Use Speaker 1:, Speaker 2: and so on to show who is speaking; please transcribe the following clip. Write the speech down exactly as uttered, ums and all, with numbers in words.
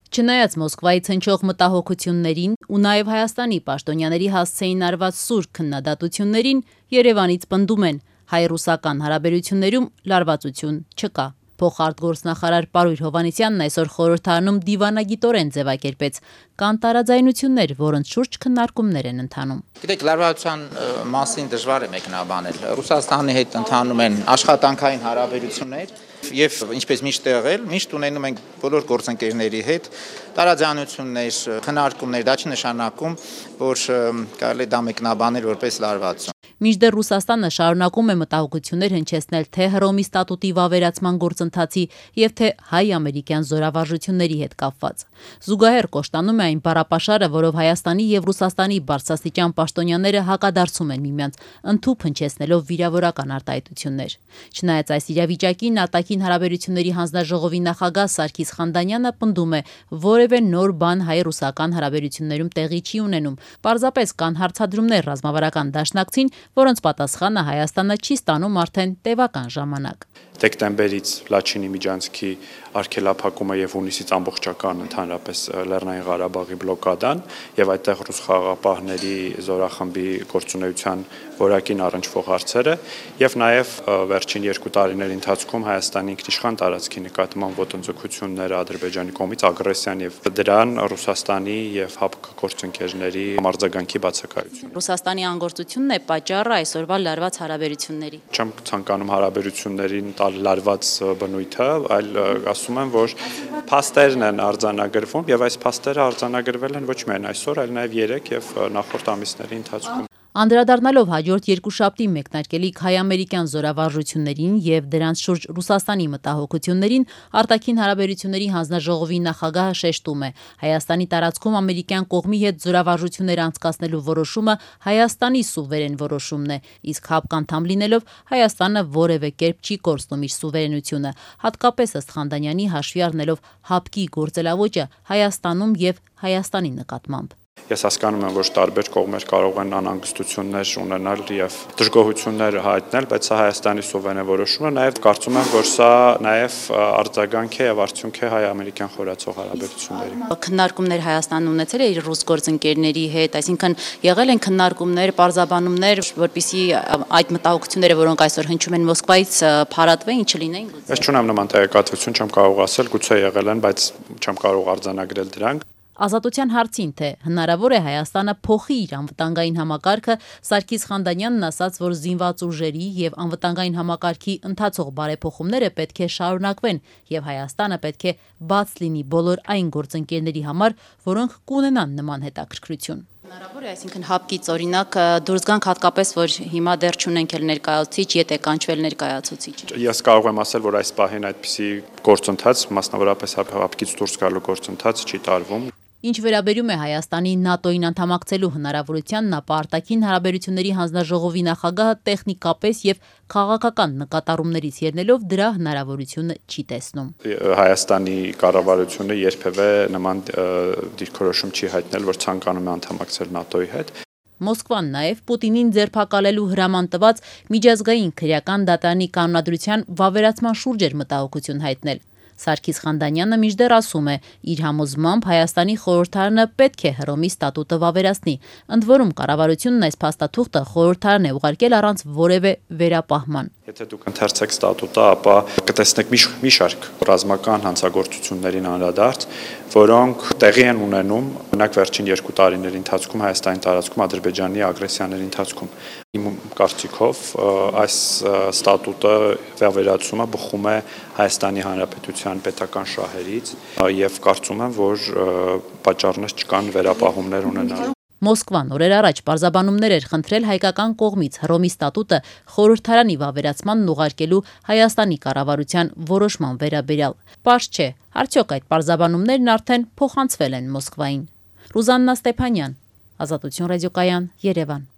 Speaker 1: Չնայած Մոսկվայից հնչող մտահոգություններին ու նաև Հայաստանի պաշտոնյաների հասցեին արված սուր քննադատություններին Երևանից պնդում են, հայ-ռուսական հարաբերություններում լարվածություն չկա։ Փոխարտգործնախարար Պարույր Հովհաննիսյանն այսօր խորհրդարանում դիվանագիտորեն ձևակերպեց. կան տարաձայնություններ, որոնց շուրջ քննարկումներ են ընթանում։
Speaker 2: Գիտեք, լարվածության մասին դժվար է մեկնաբանել։ Ռուսաստանի հետ ընթանում են աշխատանքային հարաբերություններ եւ ինչպես միշտ եղել, միշտ ունենում ենք բոլոր գործընկերների հետ տարաձայնություններ, քննարկումներ, դա չի նշանակում, որ կարելի է դա մեկնաբանել որպես լարվածություն։
Speaker 1: Մինչդեռ Ռուսաստանը շարունակում է մտահոգություններ հնչեցնել թե Հռոմի ստատուտի վավերացման գործընթացի եւ թե հայ-ամերիկյան զորավարժությունների հետ կապված։ Զուգահեռ կոշտանում է այն բառապաշարը, որով Հայաստանի եւ Ռուսաստանի բարձրաստիճան պաշտոնյաները հակադարձում են միմյանց, ընդհուպ հնչեցնելով վիրավորական արտահայտություններ։ Չնայած այս իրավիճակին արտաքին հարաբերությունների հանձնաժողովի նախագահ Սարգիս Խանդանյանը պնդում է, որևէ նոր բան հայ-ռուսական հարաբերություններում տեղի չի ունենում։ Պարզապես կան հարցադրումներ ռազմավարական դաշնակցին, որոնց պատասխանը Հայաստանը չի ստանում արդեն տևական ժամանակ։
Speaker 3: Դեկտեմբերից Լաչինի միջանցքի արգելափակումը եւ հունիսից ամբողջական ընդհանրապես Լեռնային Ղարաբաղի բլոկադան եւ այդտեղ ռուս խաղաղապահների զորախմբի գործունեության որակին առնչվող հարցերը եւ նաեւ վերջին երկու տարիների ընթացքում Հայաստանի ինքնիշխան տարածքի նկատմամբ ոտնձգությունները Ադրբեջանի կողմից ագրեսիան եւ դրան Ռուսաստանի եւ ՀԱՊԿ գործընկերների համարձագանքի բացակայությունը։
Speaker 1: Ռուսաստանի անգործությունն է պատճառը այսօրվա լարված հարաբերությունների։
Speaker 3: Չեմ ցանկանում հարաբերություններին լարված բնույթը, այլ ասում եմ, որ փաստերն են արձանագրվում եւ այս փաստերը արձանագրվել են ոչ միայն այսօր, այլ նաեւ երեք եւ նախորդ ամիսների ընթացքում։
Speaker 1: Անդրադառնալով հաջորդ երկուշաբթի մեկնարկելիք հայ-ամերիկյան զորավարժություններին եւ դրանց շուրջ Ռուսաստանի մտահոգություններին, արտաքին հարաբերությունների հանձնաժողովի նախագահը շեշտում է. Հայաստանի տարածքում ամերիկյան կողմի հետ զորավարժություններ անցկացնելու որոշումը Հայաստանի սուվերեն որոշումն է, իսկ ՀԱՊԿ անդամ լինելով Հայաստանը որևէ կերպ չի կորցնում իր սուվերենությունը, հատկապես ըստ Խանդանյանի հաշվի առնելով ՀԱՊԿ-ի գործելավոճը Հայաստանում եւ Հայաստանի նկատմամբ։
Speaker 3: Ես հասկանում եմ, որ տարբեր կողմեր կարող են անհանգստություններ ունենալ եւ դժգոհություններ հայտնել, բայց սա Հայաստանի սուվերեն որոշումն է, նաեւ կարծում եմ, որ սա նաեւ արձագանք է եւ արդյունք է հայ-ամերիկյան խորացող հարաբերությունների։
Speaker 1: Քննարկումներ Հայաստանն ունեցել է իր ռուս գործընկերների հետ, այսինքն եղել են քննարկումներ, պարզաբանումներ, որպեսզի այդ մտահոգությունները, որոնք այսօր հնչում են Մոսկվայից, փարատվեն, չլինեն։
Speaker 3: Ես չունեմ նման տեղեկատվություն, չեմ կարող ասել, գուցե եղել են, բայց չեմ կարող արձանագրել դրանք։
Speaker 1: Ազատության հարցին, թե հնարավոր է Հայաստանը փոխի իր անվտանգային համակարգը, Սարգիս Խանդանյանն ասաց, որ զինված ուժերի եւ անվտանգային համակարգի ընթացող բարեփոխումները պետք է շարունակվեն եւ Հայաստանը պետք է բաց լինի բոլոր այն գործընկերների համար, որոնք կունենան նման հետաքրքրություն։ Հնարավոր է, այսինքն ՀԱՊԿ-ից օրինակ դուրս գանք, հատկապես որ հիմա դեռ չունենք էլ ներկայացուցիչ, եթե կանչվել ներկայացուցիչ։
Speaker 3: Ես կարող եմ ասել, որ այս պահին այդպիսի գործընթաց, մասնավորապես ՀԱՊԿ-ից դուրս գալու գործընթաց չի տարվում։ Ինչ
Speaker 1: վերաբերում է Հայաստանի ՆԱՏՕ-ին անդամակցելու հնարավորությանն, ապա արտաքին հարաբերությունների հանձնաժողովի նախագահը տեխնիկապես եւ քաղաքական նկատառումներից ելնելով դրա հնարավորությունը չի տեսնում։
Speaker 3: Հայաստանի կառավարությունը երբևէ նման դիրքորոշում չի հայտնել, որ ցանկանում է անդամակցել ՆԱՏՕ-ի հետ։
Speaker 1: Մոսկվան նաև Պուտինին ձերբակալելու հրաման տված միջազգային քրեական դատարանի կանոնադրության վավերացման շուրջ էր մտահոգություն հայտնել։ Սարգիս Խանդանյանը մինչդեռ ասում է, իր համոզմամբ Հայաստանի խորհրդարանը պետք է Հռոմի ստատուտը վավերացնի, ընդ որում կառավարությունն այս փաստաթուղթը խորհրդարան է ուղարկել առանց որևէ վերապահման։
Speaker 3: Եթե դուք ընթերցեք ստատուտը, ապա կտեսնեք մի շարք ռազմական հանցագործություններին անդրադարձ, որոնք տեղի են ունենում օրինակ վերջին երկու տարիների ընթացքում Հայաստանի տարածքում Ադրբեջանի ագրեսիաների ընթացքում։ Իմ կարծիքով այս ստատուտը վավերացումը բխում է Հայաստանի Հանրապետության պետական շահերից եւ կարծում եմ, որ պատճառներ չկան վերապահումներ ունենալու։
Speaker 1: Մոսկվան օրեր առաջ պարզաբանումներ էր խնդրել հայկական կողմից Հռոմի ստատուտը խորհրդարանի վավերացմանն ուղարկելու Հայաստանի կառավարության որոշման վերաբերյալ։ Պարզ չէ, արդյոք այդ պարզաբանումներն արդեն փոխանցվել են Մոսկվային։ Ռուզաննա Ստեփանյան, Ազատություն ռադիոկայան, Երևան։